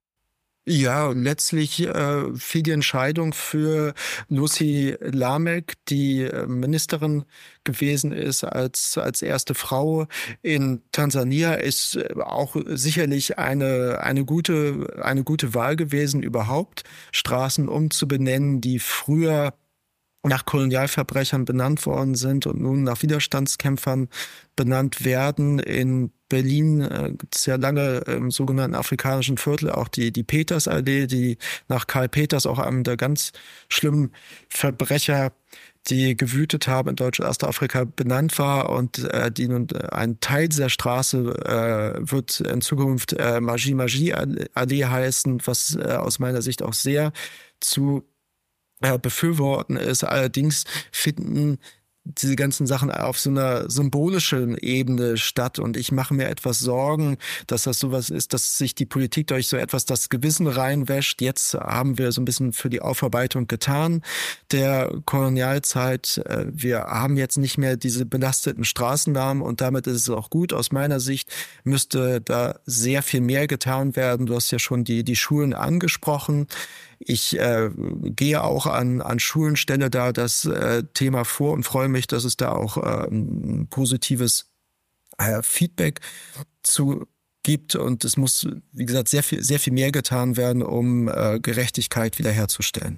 Ja, letztlich äh, fiel die Entscheidung für Lucy Lamek, die äh, Ministerin gewesen ist als als erste Frau in Tansania, ist auch sicherlich eine eine gute eine gute Wahl gewesen, überhaupt Straßen umzubenennen, die früher nach Kolonialverbrechern benannt worden sind und nun nach Widerstandskämpfern benannt werden. In Berlin äh, gibt es ja lange im sogenannten afrikanischen Viertel auch die, die Petersallee, die nach Karl Peters, auch einem der ganz schlimmen Verbrecher, die gewütet haben in Deutsch-Ostafrika, benannt war, und äh, die nun ein Teil dieser Straße äh, wird in Zukunft äh, Magie Magie Allee heißen, was äh, aus meiner Sicht auch sehr zu befürworten ist. Allerdings finden diese ganzen Sachen auf so einer symbolischen Ebene statt, und ich mache mir etwas Sorgen, dass das sowas ist, dass sich die Politik durch so etwas das Gewissen reinwäscht. Jetzt haben wir so ein bisschen für die Aufarbeitung getan der Kolonialzeit. Wir haben jetzt nicht mehr diese belasteten Straßennamen, und damit ist es auch gut. Aus meiner Sicht müsste da sehr viel mehr getan werden. Du hast ja schon die, die Schulen angesprochen. Ich äh, gehe auch an, an Schulen, stelle da das äh, Thema vor und freue mich, dass es da auch äh, ein positives äh, Feedback zu gibt. Und es muss, wie gesagt, sehr viel, sehr viel mehr getan werden, um äh, Gerechtigkeit wiederherzustellen.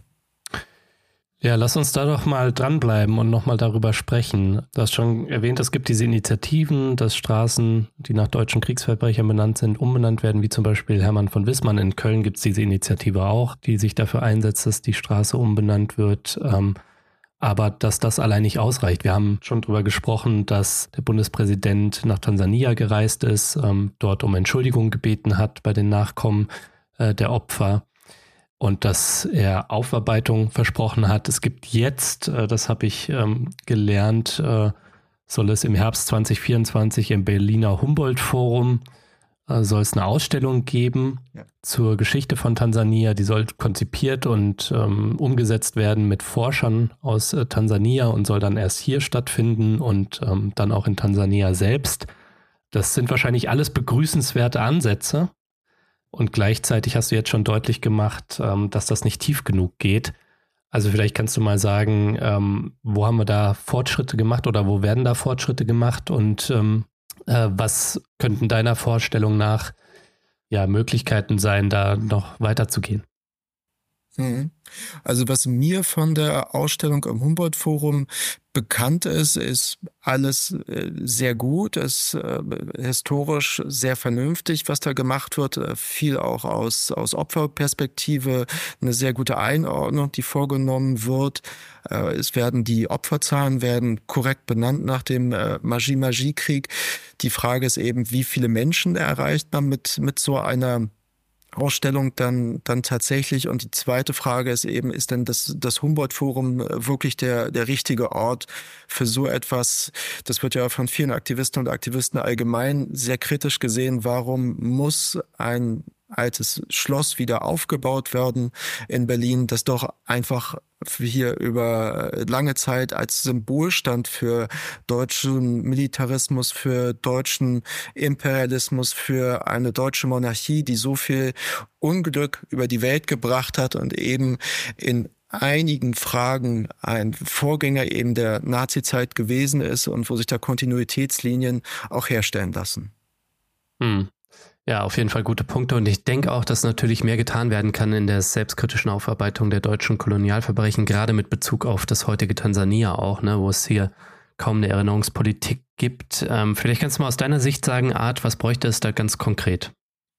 Ja, lass uns da doch mal dranbleiben und nochmal darüber sprechen. Du hast schon erwähnt, es gibt diese Initiativen, dass Straßen, die nach deutschen Kriegsverbrechern benannt sind, umbenannt werden, wie zum Beispiel Hermann von Wissmann. In Köln gibt es diese Initiative auch, die sich dafür einsetzt, dass die Straße umbenannt wird. Aber dass das allein nicht ausreicht. Wir haben schon darüber gesprochen, dass der Bundespräsident nach Tansania gereist ist, dort um Entschuldigung gebeten hat bei den Nachkommen der Opfer. Und dass er Aufarbeitung versprochen hat. Es gibt jetzt, das habe ich ähm, gelernt, äh, soll es im Herbst zwanzig vierundzwanzig im Berliner Humboldt-Forum, äh, soll es eine Ausstellung geben ja. zur Geschichte von Tansania. Die soll konzipiert und ähm, umgesetzt werden mit Forschern aus äh, Tansania und soll dann erst hier stattfinden und ähm, dann auch in Tansania selbst. Das sind wahrscheinlich alles begrüßenswerte Ansätze. Und gleichzeitig hast du jetzt schon deutlich gemacht, ähm, dass das nicht tief genug geht. Also vielleicht kannst du mal sagen, ähm, wo haben wir da Fortschritte gemacht oder wo werden da Fortschritte gemacht, und ähm, äh, was könnten deiner Vorstellung nach ja Möglichkeiten sein, da noch weiterzugehen? Also was mir von der Ausstellung im Humboldt-Forum bekannt ist, ist alles sehr gut, ist äh, historisch sehr vernünftig, was da gemacht wird, viel auch aus, aus Opferperspektive, eine sehr gute Einordnung, die vorgenommen wird. Äh, es werden die Opferzahlen werden korrekt benannt nach dem äh, Maji-Maji-Krieg. Die Frage ist eben, wie viele Menschen erreicht man mit, mit so einer Ausstellung dann dann tatsächlich. Und die zweite Frage ist eben, ist denn das das Humboldt-Forum wirklich der der richtige Ort für so etwas? Das wird ja von vielen Aktivisten und Aktivisten allgemein sehr kritisch gesehen. Warum muss ein altes Schloss wieder aufgebaut werden in Berlin, das doch einfach hier über lange Zeit als Symbol stand für deutschen Militarismus, für deutschen Imperialismus, für eine deutsche Monarchie, die so viel Unglück über die Welt gebracht hat und eben in einigen Fragen ein Vorgänger eben der Nazizeit gewesen ist und wo sich da Kontinuitätslinien auch herstellen lassen. Hm. Ja, auf jeden Fall gute Punkte, und ich denke auch, dass natürlich mehr getan werden kann in der selbstkritischen Aufarbeitung der deutschen Kolonialverbrechen, gerade mit Bezug auf das heutige Tansania auch, ne, wo es hier kaum eine Erinnerungspolitik gibt. Ähm, vielleicht kannst du mal aus deiner Sicht sagen, Art, was bräuchte es da ganz konkret?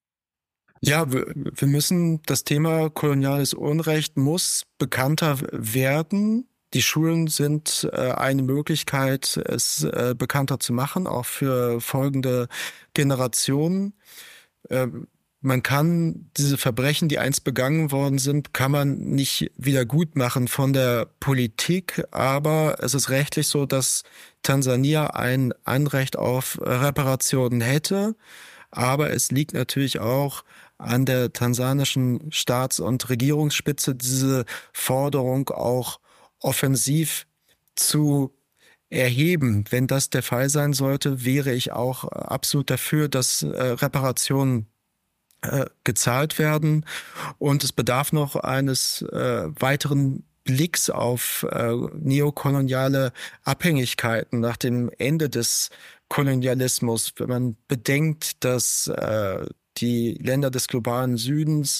Ja, wir, wir müssen, das Thema koloniales Unrecht muss bekannter werden. Die Schulen sind äh, eine Möglichkeit, es äh, bekannter zu machen, auch für folgende Generationen. Ähm, man kann diese Verbrechen, die einst begangen worden sind, kann man nicht wieder gut machen von der Politik, aber es ist rechtlich so, dass Tansania ein Anrecht auf Reparationen hätte, aber es liegt natürlich auch an der tansanischen Staats- und Regierungsspitze, diese Forderung auch offensiv zu erheben. Wenn das der Fall sein sollte, wäre ich auch absolut dafür, dass äh, Reparationen äh, gezahlt werden. Und es bedarf noch eines äh, weiteren Blicks auf äh, neokoloniale Abhängigkeiten nach dem Ende des Kolonialismus. Wenn man bedenkt, dass äh, die Länder des globalen Südens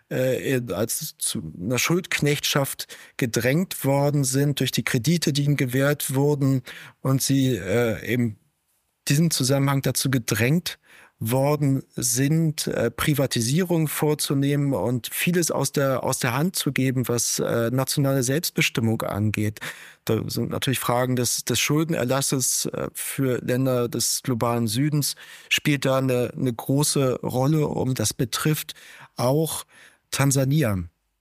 äh, als zu einer Schuldknechtschaft gedrängt worden sind durch die Kredite, die ihnen gewährt wurden, und sie äh, in diesem Zusammenhang dazu gedrängt worden sind, äh, Privatisierung vorzunehmen und vieles aus der aus der Hand zu geben, was äh, nationale Selbstbestimmung angeht. Da sind natürlich Fragen des des Schuldenerlasses äh, für Länder des globalen Südens, spielt da eine, eine große Rolle, und das betrifft auch Tansania.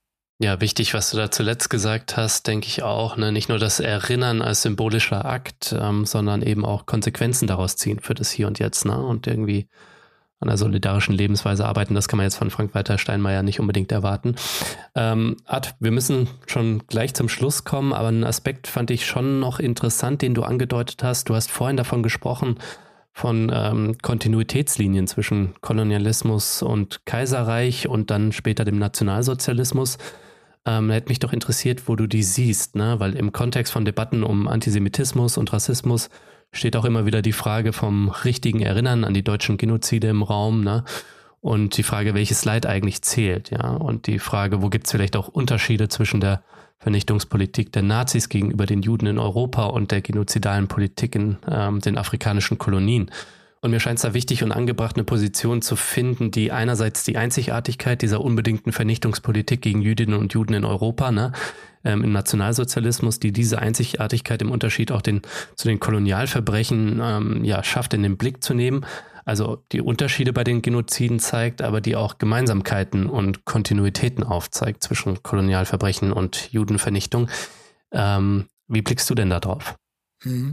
Ja, wichtig, was du da zuletzt gesagt hast, denke ich auch. Ne? Nicht nur das Erinnern als symbolischer Akt, ähm, sondern eben auch Konsequenzen daraus ziehen für das Hier und Jetzt, ne? Und irgendwie an einer solidarischen Lebensweise arbeiten. Das kann man jetzt von Frank-Walter Steinmeier nicht unbedingt erwarten. Ähm, Art, wir müssen schon gleich zum Schluss kommen, aber einen Aspekt fand ich schon noch interessant, den du angedeutet hast. Du hast vorhin davon gesprochen, von ähm, Kontinuitätslinien zwischen Kolonialismus und Kaiserreich und dann später dem Nationalsozialismus. Ähm, hätte mich doch interessiert, wo du die siehst, ne? Weil im Kontext von Debatten um Antisemitismus und Rassismus steht auch immer wieder die Frage vom richtigen Erinnern an die deutschen Genozide im Raum, ne? Und die Frage, welches Leid eigentlich zählt, ja? Und die Frage, wo gibt es vielleicht auch Unterschiede zwischen der Vernichtungspolitik der Nazis gegenüber den Juden in Europa und der genozidalen Politik in ähm, den afrikanischen Kolonien. Und mir scheint es da wichtig und angebracht, eine Position zu finden, die einerseits die Einzigartigkeit dieser unbedingten Vernichtungspolitik gegen Jüdinnen und Juden in Europa, ne, ähm, im Nationalsozialismus, die diese Einzigartigkeit im Unterschied auch den, zu den Kolonialverbrechen ähm, ja, schafft, in den Blick zu nehmen. Also die Unterschiede bei den Genoziden zeigt, aber die auch Gemeinsamkeiten und Kontinuitäten aufzeigt zwischen Kolonialverbrechen und Judenvernichtung. Ähm, wie blickst du denn da drauf? Mhm.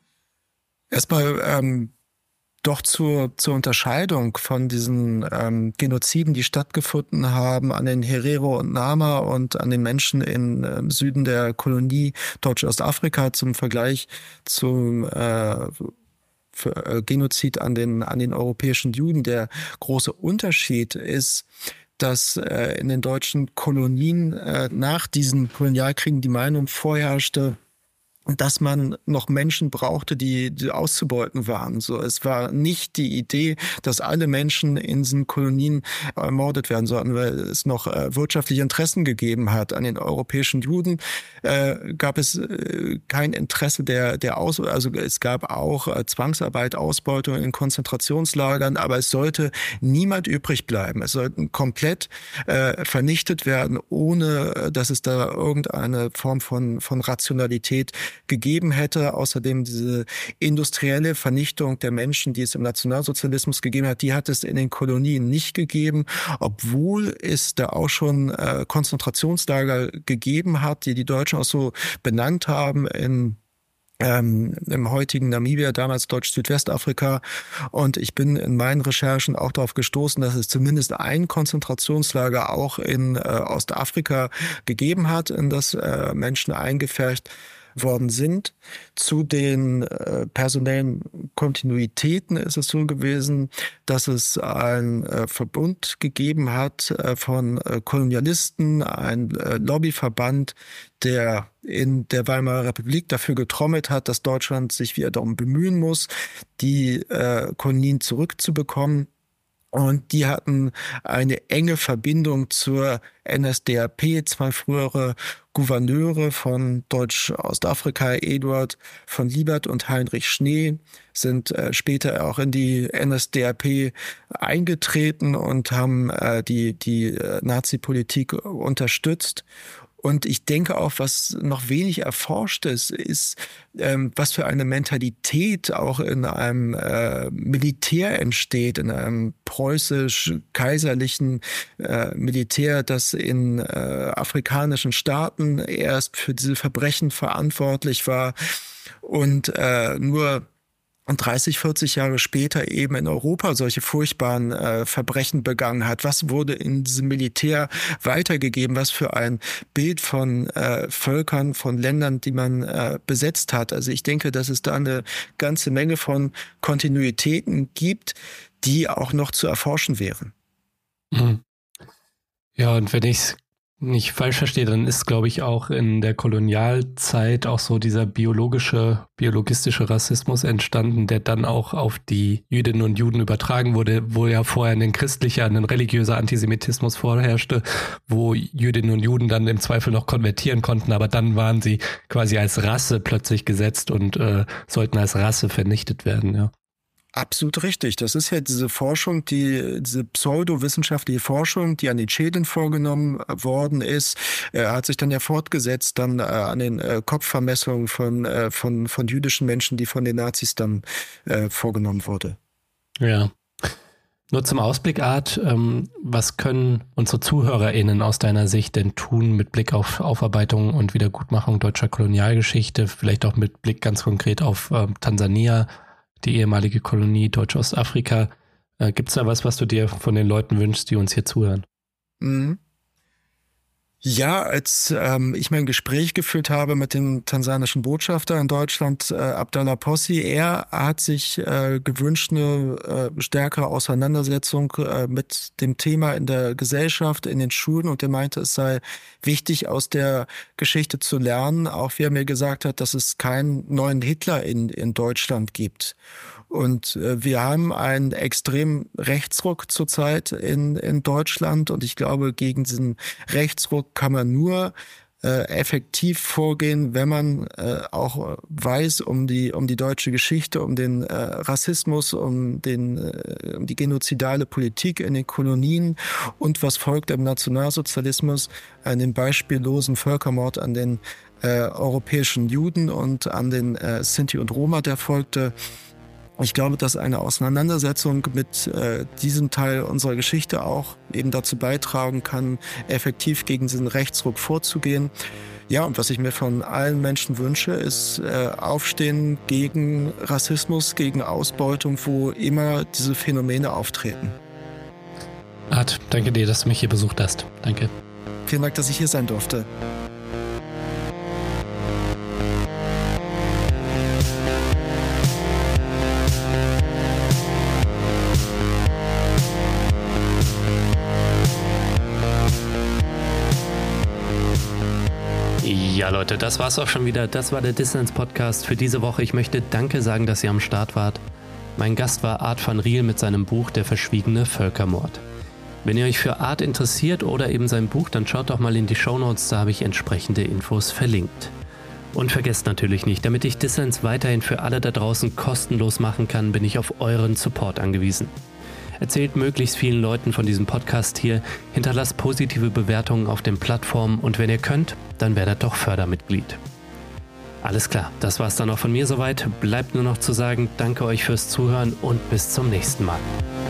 Erstmal ähm, doch zur, zur Unterscheidung von diesen ähm, Genoziden, die stattgefunden haben an den Herero und Nama und an den Menschen im äh, Süden der Kolonie Deutsch-Ostafrika, zum Vergleich zum äh, für, äh, Genozid an den, an den europäischen Juden. Der große Unterschied ist, dass äh, in den deutschen Kolonien äh, nach diesen Kolonialkriegen die Meinung vorherrschte, dass man noch Menschen brauchte, die, die auszubeuten waren. So, es war nicht die Idee, dass alle Menschen in diesen Kolonien ermordet werden sollten, weil es noch äh, wirtschaftliche Interessen gegeben hat. An den europäischen Juden äh, gab es äh, kein Interesse der der Aus, also es gab auch äh, Zwangsarbeit, Ausbeutung in Konzentrationslagern, aber es sollte niemand übrig bleiben. Es sollten komplett äh, vernichtet werden, ohne dass es da irgendeine Form von von Rationalität gegeben hätte. Außerdem diese industrielle Vernichtung der Menschen, die es im Nationalsozialismus gegeben hat, die hat es in den Kolonien nicht gegeben, obwohl es da auch schon äh, Konzentrationslager gegeben hat, die die Deutschen auch so benannt haben in Ähm, im heutigen Namibia, damals Deutsch-Südwestafrika. Und ich bin in meinen Recherchen auch darauf gestoßen, dass es zumindest ein Konzentrationslager auch in äh, Ostafrika gegeben hat, in das äh, Menschen eingepfercht worden sind. Zu den äh, personellen Kontinuitäten ist es so gewesen, dass es einen äh, Verbund gegeben hat äh, von äh, Kolonialisten, ein äh, Lobbyverband, der in der Weimarer Republik dafür getrommelt hat, dass Deutschland sich wieder darum bemühen muss, die äh, Kolonien zurückzubekommen. Und die hatten eine enge Verbindung zur N S D A P. Zwei frühere Gouverneure von Deutsch-Ostafrika, Eduard von Liebert und Heinrich Schnee, sind äh, später auch in die N S D A P eingetreten und haben äh, die, die äh, Nazi-Politik unterstützt. Und ich denke auch, was noch wenig erforscht ist, ist, ähm, was für eine Mentalität auch in einem äh, Militär entsteht, in einem preußisch-kaiserlichen äh, Militär, das in äh, afrikanischen Staaten erst für diese Verbrechen verantwortlich war und äh, nur dreißig, vierzig Jahre später eben in Europa solche furchtbaren äh, Verbrechen begangen hat. Was wurde in diesem Militär weitergegeben? Was für ein Bild von äh, Völkern, von Ländern, die man äh, besetzt hat? Also ich denke, dass es da eine ganze Menge von Kontinuitäten gibt, die auch noch zu erforschen wären. Mhm. Ja, und wenn ich es nicht falsch verstehe, dann ist, glaube ich, auch in der Kolonialzeit auch so dieser biologische, biologistische Rassismus entstanden, der dann auch auf die Jüdinnen und Juden übertragen wurde, wo ja vorher ein christlicher, ein religiöser Antisemitismus vorherrschte, wo Jüdinnen und Juden dann im Zweifel noch konvertieren konnten, aber dann waren sie quasi als Rasse plötzlich gesetzt und äh, sollten als Rasse vernichtet werden, ja. Absolut richtig. Das ist ja diese Forschung, die, diese pseudowissenschaftliche Forschung, die an den Schädeln vorgenommen worden ist, äh, hat sich dann ja fortgesetzt dann äh, an den äh, Kopfvermessungen von, äh, von, von jüdischen Menschen, die von den Nazis dann äh, vorgenommen wurde. Ja. Nur zum Ausblick, Art, ähm, was können unsere ZuhörerInnen aus deiner Sicht denn tun mit Blick auf Aufarbeitung und Wiedergutmachung deutscher Kolonialgeschichte, vielleicht auch mit Blick ganz konkret auf äh, Tansania, die ehemalige Kolonie Deutsch-Ostafrika. Äh, Gibt es da was, was du dir von den Leuten wünschst, die uns hier zuhören? Mhm. Ja, als ähm, ich mein Gespräch geführt habe mit dem tansanischen Botschafter in Deutschland, äh, Abdallah Possi, er hat sich äh, gewünscht, eine äh, stärkere Auseinandersetzung äh, mit dem Thema in der Gesellschaft, in den Schulen, und er meinte, es sei wichtig, aus der Geschichte zu lernen, auch wie er mir gesagt hat, dass es keinen neuen Hitler in, in Deutschland gibt. Und äh, wir haben einen extremen Rechtsruck zurzeit in, in Deutschland, und ich glaube, gegen diesen Rechtsruck kann man nur äh, effektiv vorgehen, wenn man äh, auch weiß um die um die deutsche Geschichte, um den äh, Rassismus, um den äh, um die genozidale Politik in den Kolonien und was folgt im Nationalsozialismus, an dem beispiellosen Völkermord an den äh, europäischen Juden und an den äh, Sinti und Roma, der folgte. Ich glaube, dass eine Auseinandersetzung mit äh, diesem Teil unserer Geschichte auch eben dazu beitragen kann, effektiv gegen diesen Rechtsruck vorzugehen. Ja, und was ich mir von allen Menschen wünsche, ist äh, Aufstehen gegen Rassismus, gegen Ausbeutung, wo immer diese Phänomene auftreten. Art, danke dir, dass du mich hier besucht hast. Danke. Vielen Dank, dass ich hier sein durfte. Ja, Leute, das war's auch schon wieder. Das war der Dissens-Podcast für diese Woche. Ich möchte Danke sagen, dass ihr am Start wart. Mein Gast war Art van Riel mit seinem Buch Der verschwiegene Völkermord. Wenn ihr euch für Art interessiert oder eben sein Buch, dann schaut doch mal in die Shownotes, da habe ich entsprechende Infos verlinkt. Und vergesst natürlich nicht, damit ich Dissens weiterhin für alle da draußen kostenlos machen kann, bin ich auf euren Support angewiesen. Erzählt möglichst vielen Leuten von diesem Podcast hier, hinterlasst positive Bewertungen auf den Plattformen und wenn ihr könnt, dann werdet doch Fördermitglied. Alles klar, das war's dann auch von mir soweit. Bleibt nur noch zu sagen, danke euch fürs Zuhören und bis zum nächsten Mal.